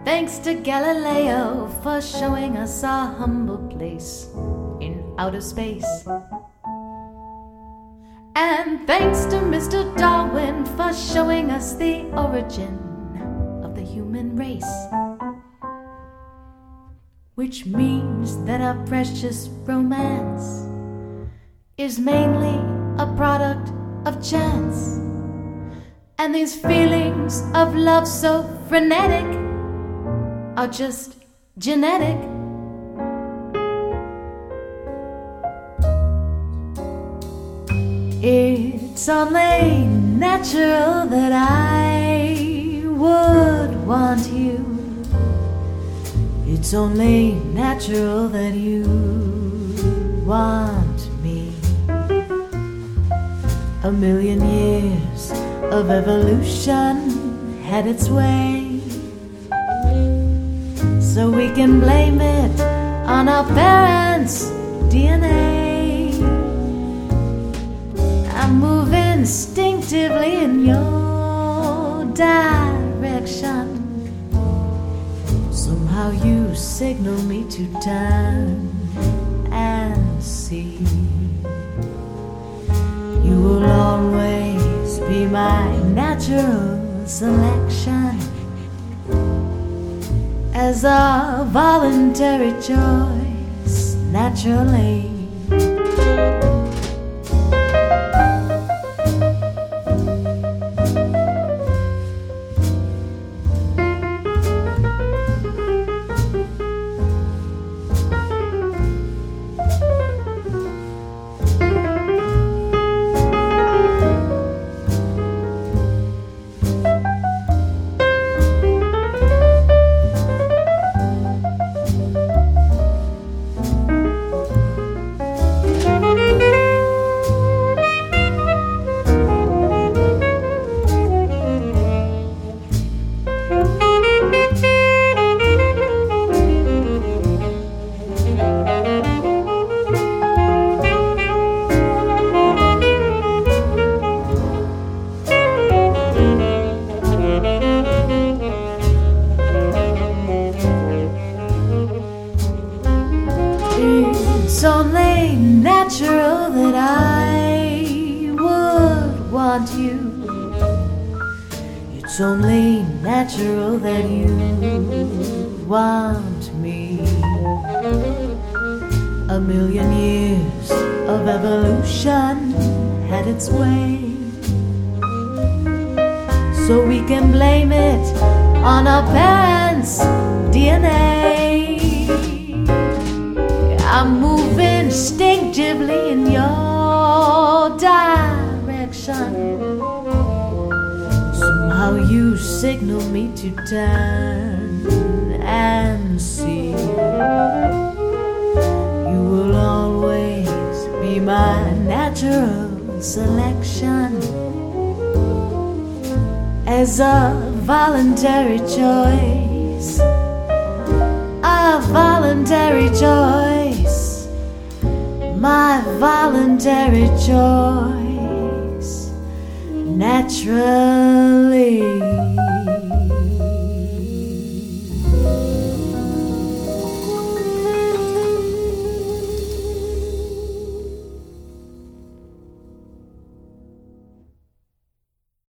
Thanks to Galileo for showing us our humble place in outer space. And thanks to Mr. Darwin for showing us the origin of the human race. Which means that our precious romance is mainly a product of chance. And these feelings of love so frenetic are just genetic. It's only natural that I would want you. It's only natural that you want me. A million years of evolution had its way, so we can blame it on our parents' DNA. I move instinctively in your direction. Somehow you signal me to turn and see. You will always be my natural selection, as a voluntary choice, naturally. It's only natural that I would want you. It's only natural that you want me. A million years of evolution had its way, so we can blame it on our parents' DNA. I move instinctively in your direction. Somehow you signal me to turn and see. You will always be my natural selection, as a voluntary choice. A voluntary choice, my voluntary choice, naturally.